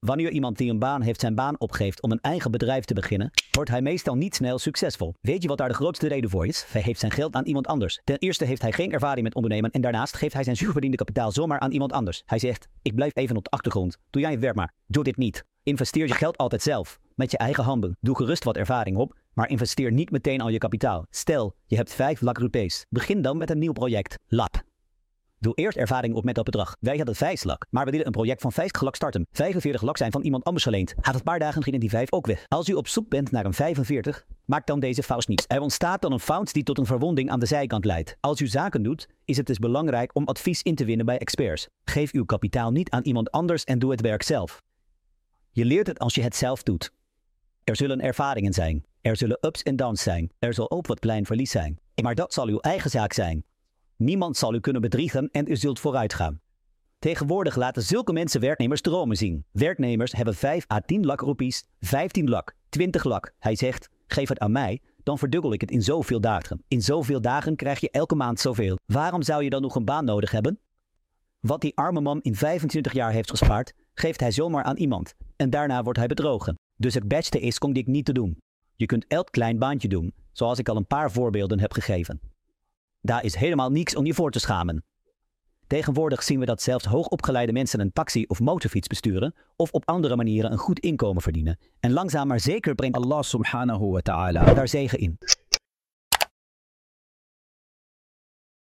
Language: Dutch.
Wanneer iemand die een baan heeft zijn baan opgeeft om een eigen bedrijf te beginnen, wordt hij meestal niet snel succesvol. Weet je wat daar de grootste reden voor is? Hij heeft zijn geld aan iemand anders. Ten eerste heeft hij geen ervaring met ondernemen en daarnaast geeft hij zijn zuurverdiende kapitaal zomaar aan iemand anders. Hij zegt, ik blijf even op de achtergrond. Doe jij het werk maar. Doe dit niet. Investeer je geld altijd zelf. Met je eigen handen. Doe gerust wat ervaring op, maar investeer niet meteen al je kapitaal. Stel, je hebt 5 lakh rupees. Begin dan met een nieuw project. Lap. Doe eerst ervaring op met dat bedrag. Wij hadden 5 lakh, maar we willen een project van 50 lakh starten. 45 lakh zijn van iemand anders geleend. Had een paar dagen gingen die 5 ook weg. Als u op zoek bent naar een 45, maak dan deze fout niet. Er ontstaat dan een fout die tot een verwonding aan de zijkant leidt. Als u zaken doet, is het dus belangrijk om advies in te winnen bij experts. Geef uw kapitaal niet aan iemand anders en doe het werk zelf. Je leert het als je het zelf doet. Er zullen ervaringen zijn. Er zullen ups en downs zijn. Er zal ook wat klein verlies zijn. Maar dat zal uw eigen zaak zijn. Niemand zal u kunnen bedriegen en u zult vooruit gaan. Tegenwoordig laten zulke mensen werknemers dromen zien. Werknemers hebben 5 à 10 lakh rupees, 15 lakh, 20 lakh. Hij zegt, geef het aan mij, dan verdubbel ik het in zoveel dagen. In zoveel dagen krijg je elke maand zoveel. Waarom zou je dan nog een baan nodig hebben? Wat die arme man in 25 jaar heeft gespaard, geeft hij zomaar aan iemand. En daarna wordt hij bedrogen. Dus het beste is om dit niet te doen. Je kunt elk klein baantje doen, zoals ik al een paar voorbeelden heb gegeven. Daar is helemaal niks om je voor te schamen. Tegenwoordig zien we dat zelfs hoogopgeleide mensen een taxi of motorfiets besturen of op andere manieren een goed inkomen verdienen. En langzaam maar zeker brengt Allah subhanahu wa ta'ala daar zegen in.